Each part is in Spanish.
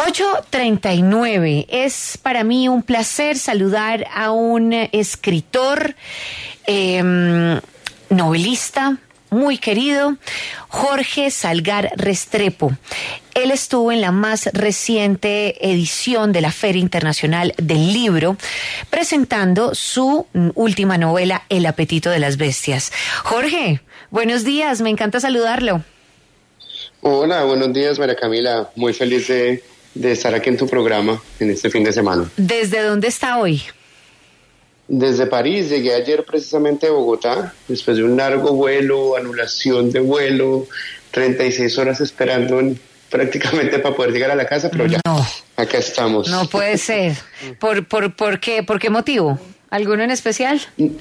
8:39. Es para mí un placer saludar a un escritor, novelista muy querido, Jorge Salgar Restrepo. Él estuvo en la más reciente edición de la Feria Internacional del Libro, presentando su última novela, El apetito de las bestias. Jorge, buenos días, me encanta saludarlo. Hola, buenos días, María Camila. Muy feliz de estar aquí en tu programa en este fin de semana. ¿Desde dónde está hoy? Desde París, llegué ayer precisamente a Bogotá, después de un largo vuelo, anulación de vuelo, 36 horas esperando prácticamente para poder llegar a la casa, pero ya, acá estamos. No puede ser. ¿Por qué? ¿Por qué motivo? ¿Alguno en especial?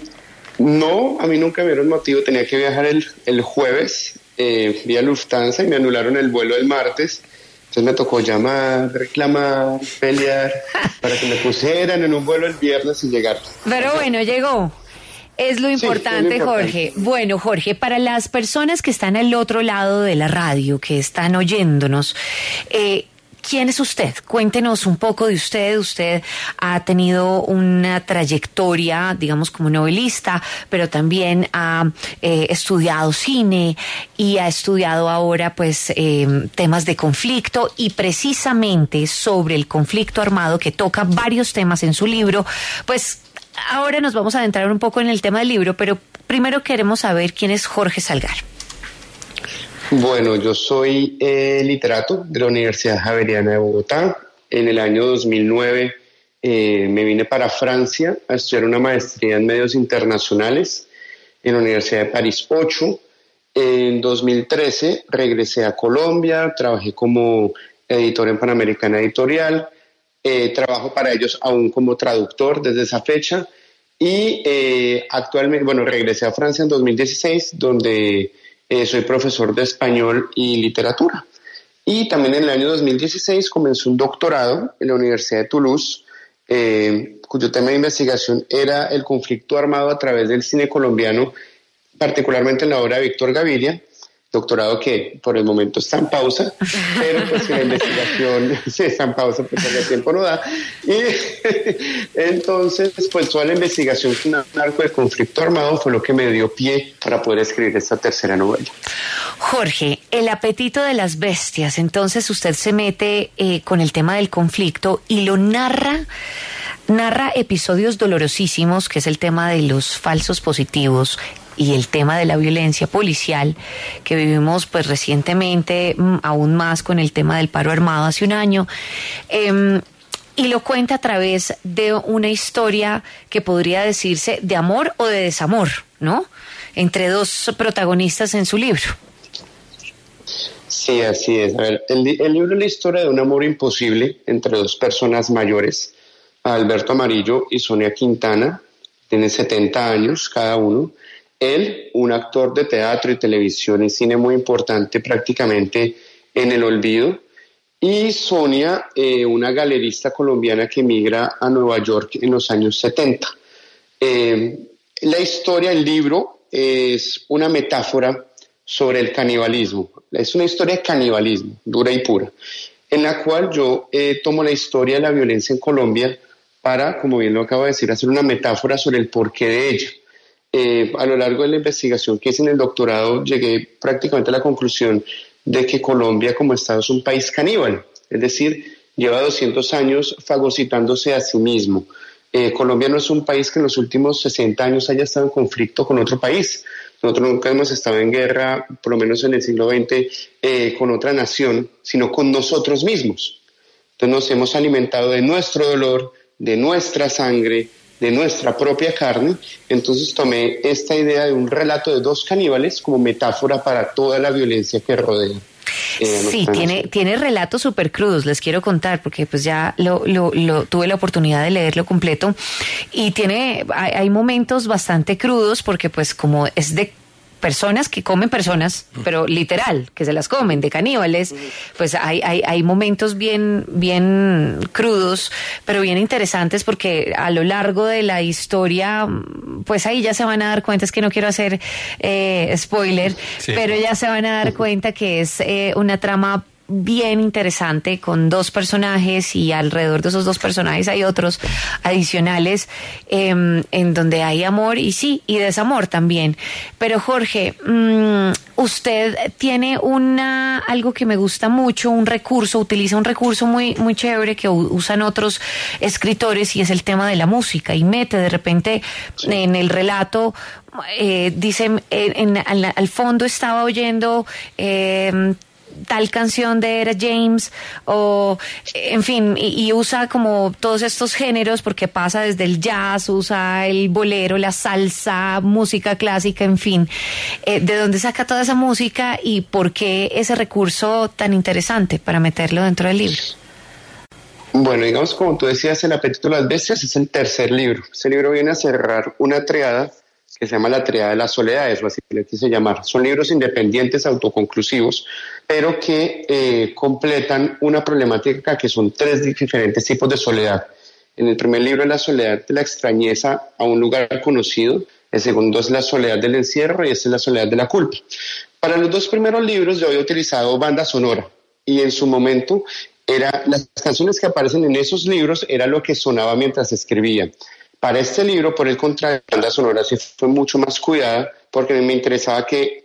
No, a mí nunca me dieron motivo, tenía que viajar el jueves vía Lufthansa y me anularon el vuelo el martes. Entonces me tocó llamar, reclamar, pelear, para que me pusieran en un vuelo el viernes y llegar. Pero bueno, llegó. Es lo importante, sí, es lo importante. Jorge. Bueno, Jorge, para las personas que están al otro lado de la radio, que están oyéndonos, ¿quién es usted? Cuéntenos un poco de usted. Usted ha tenido una trayectoria, digamos, como novelista, pero también ha estudiado cine y ha estudiado ahora, pues, temas de conflicto, y precisamente sobre el conflicto armado, que toca varios temas en su libro. Pues ahora nos vamos a adentrar un poco en el tema del libro, pero primero queremos saber quién es Jorge Salgar. Bueno, yo soy literato de la Universidad Javeriana de Bogotá. En el año 2009 me vine para Francia a estudiar una maestría en medios internacionales en la Universidad de París 8. En 2013 regresé a Colombia, trabajé como editor en Panamericana Editorial, trabajo para ellos aún como traductor desde esa fecha y actualmente, regresé a Francia en 2016, donde soy profesor de español y literatura. Y también en el año 2016 comencé un doctorado en la Universidad de Toulouse, cuyo tema de investigación era el conflicto armado a través del cine colombiano, particularmente en la obra de Víctor Gaviria, doctorado que por el momento está en pausa, pero pues la investigación sí está en pausa porque el tiempo no da. Y entonces, pues toda la investigación con un arco de conflicto armado fue lo que me dio pie para poder escribir esta tercera novela. Jorge, El apetito de las bestias, entonces usted se mete con el tema del conflicto y lo narra episodios dolorosísimos, que es el tema de los falsos positivos y el tema de la violencia policial que vivimos pues recientemente, aún más con el tema del paro armado hace un año, y lo cuenta a través de una historia que podría decirse de amor o de desamor, ¿no? Entre dos protagonistas en su libro. Sí, así es. A ver, el libro es la historia de un amor imposible entre dos personas mayores, Alberto Amarillo y Sonia Quintana. Tienen 70 años cada uno. Él, un actor de teatro y televisión y cine muy importante, prácticamente en el olvido. Y Sonia, una galerista colombiana que emigra a Nueva York en los años 70. La historia, el libro, es una metáfora sobre el canibalismo. Es una historia de canibalismo, dura y pura, en la cual yo tomo la historia de la violencia en Colombia para, como bien lo acabo de decir, hacer una metáfora sobre el porqué de ella. A lo largo de la investigación que hice en el doctorado, llegué prácticamente a la conclusión de que Colombia como Estado es un país caníbal, es decir, lleva 200 años fagocitándose a sí mismo. Colombia no es un país que en los últimos 60 años haya estado en conflicto con otro país. Nosotros nunca hemos estado en guerra, por lo menos en el siglo XX, con otra nación, sino con nosotros mismos. Entonces nos hemos alimentado de nuestro dolor, de nuestra sangre, de nuestra propia carne. Entonces tomé esta idea de un relato de dos caníbales como metáfora para toda la violencia que rodea. Sí, tiene relatos súper crudos, les quiero contar, porque pues ya lo tuve la oportunidad de leerlo completo, y hay momentos bastante crudos, porque pues como es de personas que comen personas, pero literal, que se las comen, de caníbales, pues hay momentos bien crudos, pero bien interesantes, porque a lo largo de la historia, pues ahí ya se van a dar cuenta, es que no quiero hacer spoiler, sí, pero ya se van a dar cuenta que es una trama bien interesante con 2 personajes y alrededor de esos 2 personajes hay otros adicionales en donde hay amor y desamor también. Pero Jorge, usted tiene algo que me gusta mucho, utiliza un recurso muy, muy chévere que usan otros escritores y es el tema de la música y mete de repente en el relato. Dicen, al fondo estaba oyendo tal canción de Era James, o en fin, y usa como todos estos géneros porque pasa desde el jazz, usa el bolero, la salsa, música clásica, en fin. ¿De dónde saca toda esa música y por qué ese recurso tan interesante para meterlo dentro del libro? Bueno, digamos, como tú decías, El apetito de las bestias es el tercer libro. Ese libro viene a cerrar una triada que se llama la triada de las soledades, o así le quise llamar. Son libros independientes, autoconclusivos, pero que completan una problemática que son 3 diferentes tipos de soledad. En el primer libro es la soledad de la extrañeza a un lugar conocido, el segundo es la soledad del encierro y este es la soledad de la culpa. Para los 2 primeros libros yo había utilizado banda sonora y en su momento las canciones que aparecen en esos libros era lo que sonaba mientras escribía. Para este libro, por el contrario, la banda sonora sí fue mucho más cuidada porque me interesaba que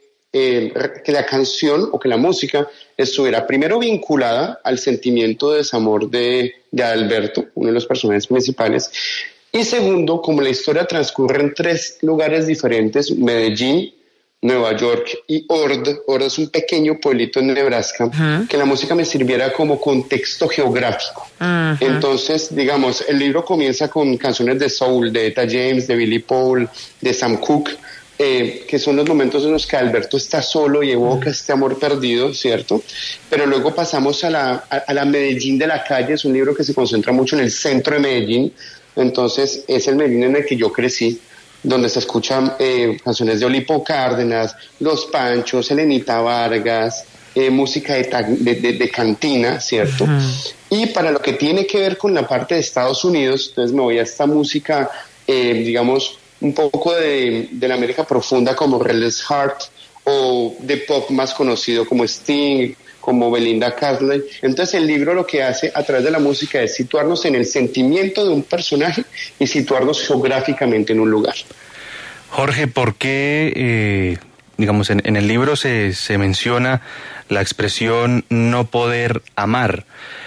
la canción o que la música estuviera primero vinculada al sentimiento de desamor de Alberto, uno de los personajes principales, y segundo, como la historia transcurre en 3 lugares diferentes, Medellín, Nueva York y Ord es un pequeño pueblito en Nebraska, que la música me sirviera como contexto geográfico. Entonces, digamos, el libro comienza con canciones de soul, de Etta James, de Billy Paul, de Sam Cooke, que son los momentos en los que Alberto está solo y evoca este amor perdido, ¿cierto? Pero luego pasamos a la Medellín de la calle, es un libro que se concentra mucho en el centro de Medellín, entonces es el Medellín en el que yo crecí, donde se escuchan canciones de Olipo Cárdenas, Los Panchos, Elenita Vargas, música de cantina, ¿cierto? Y para lo que tiene que ver con la parte de Estados Unidos, entonces me voy a esta música, digamos, un poco de la América profunda como Restless Heart, o de pop más conocido como Sting, como Belinda Carlisle. Entonces el libro lo que hace a través de la música es situarnos en el sentimiento de un personaje y situarnos geográficamente en un lugar. Jorge, ¿por qué, digamos, en el libro se menciona la expresión no poder amar?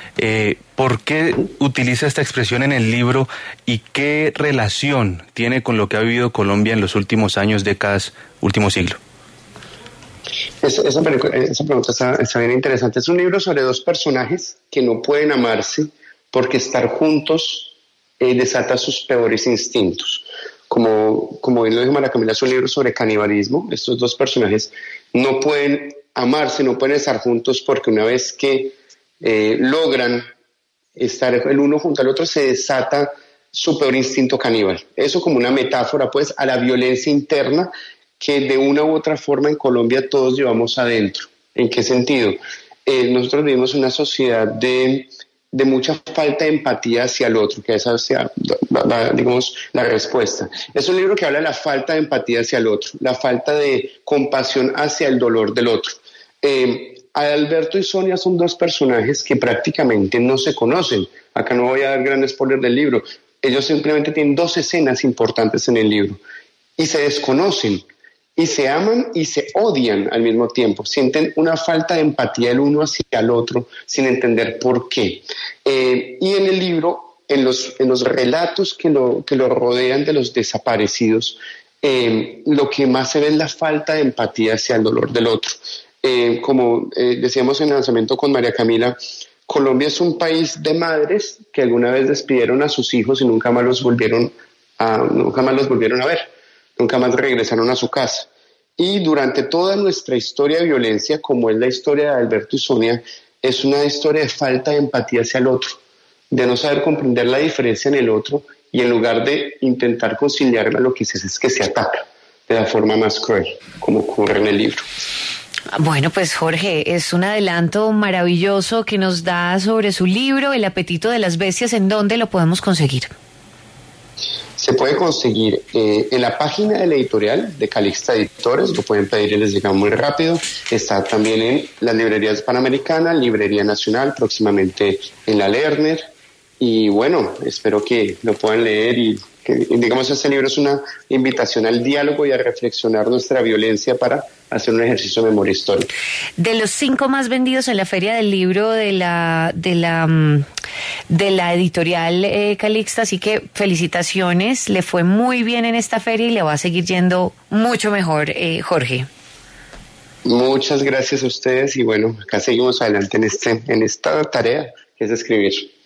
¿Por qué utiliza esta expresión en el libro y qué relación tiene con lo que ha vivido Colombia en los últimos años, décadas, último siglo? Esa pregunta está bien interesante. Es un libro sobre 2 personajes que no pueden amarse porque estar juntos desata sus peores instintos. Como bien lo dijo María Camila, es un libro sobre canibalismo. Estos 2 personajes no pueden amarse, no pueden estar juntos porque una vez que logran estar el uno junto al otro se desata su peor instinto caníbal. Eso como una metáfora pues a la violencia interna que de una u otra forma en Colombia todos llevamos adentro. ¿En qué sentido? Nosotros vivimos una sociedad de mucha falta de empatía hacia el otro, que esa sea, digamos, la respuesta. Es un libro que habla de la falta de empatía hacia el otro, la falta de compasión hacia el dolor del otro. Alberto y Sonia son 2 personajes que prácticamente no se conocen. Acá no voy a dar gran spoiler del libro. Ellos simplemente tienen 2 escenas importantes en el libro y se desconocen. Y se aman y se odian al mismo tiempo, sienten una falta de empatía el uno hacia el otro sin entender por qué. Y en el libro, en los relatos que lo rodean de los desaparecidos, lo que más se ve es la falta de empatía hacia el dolor del otro. Como decíamos en el lanzamiento con María Camila, Colombia es un país de madres que alguna vez despidieron a sus hijos y nunca más los volvieron a ver. Nunca más regresaron a su casa. Y durante toda nuestra historia de violencia, como es la historia de Alberto y Sonia, es una historia de falta de empatía hacia el otro, de no saber comprender la diferencia en el otro y en lugar de intentar conciliarla, lo que se hace es que se ataca de la forma más cruel, como ocurre en el libro. Bueno, pues Jorge, es un adelanto maravilloso que nos da sobre su libro, El apetito de las bestias. ¿En dónde lo podemos conseguir? Se puede conseguir en la página de la editorial de Calixta Editores, lo pueden pedir y les llega muy rápido. Está también en las librerías Panamericana, Librería Nacional, próximamente en la Lerner. Y bueno, espero que lo puedan leer y que, digamos, este libro es una invitación al diálogo y a reflexionar nuestra violencia para hacer un ejercicio de memoria histórica. De los 5 más vendidos en la Feria del Libro de la editorial Calixta, así que felicitaciones, le fue muy bien en esta feria y le va a seguir yendo mucho mejor, Jorge. Muchas gracias a ustedes y bueno, acá seguimos adelante en esta tarea que es escribir.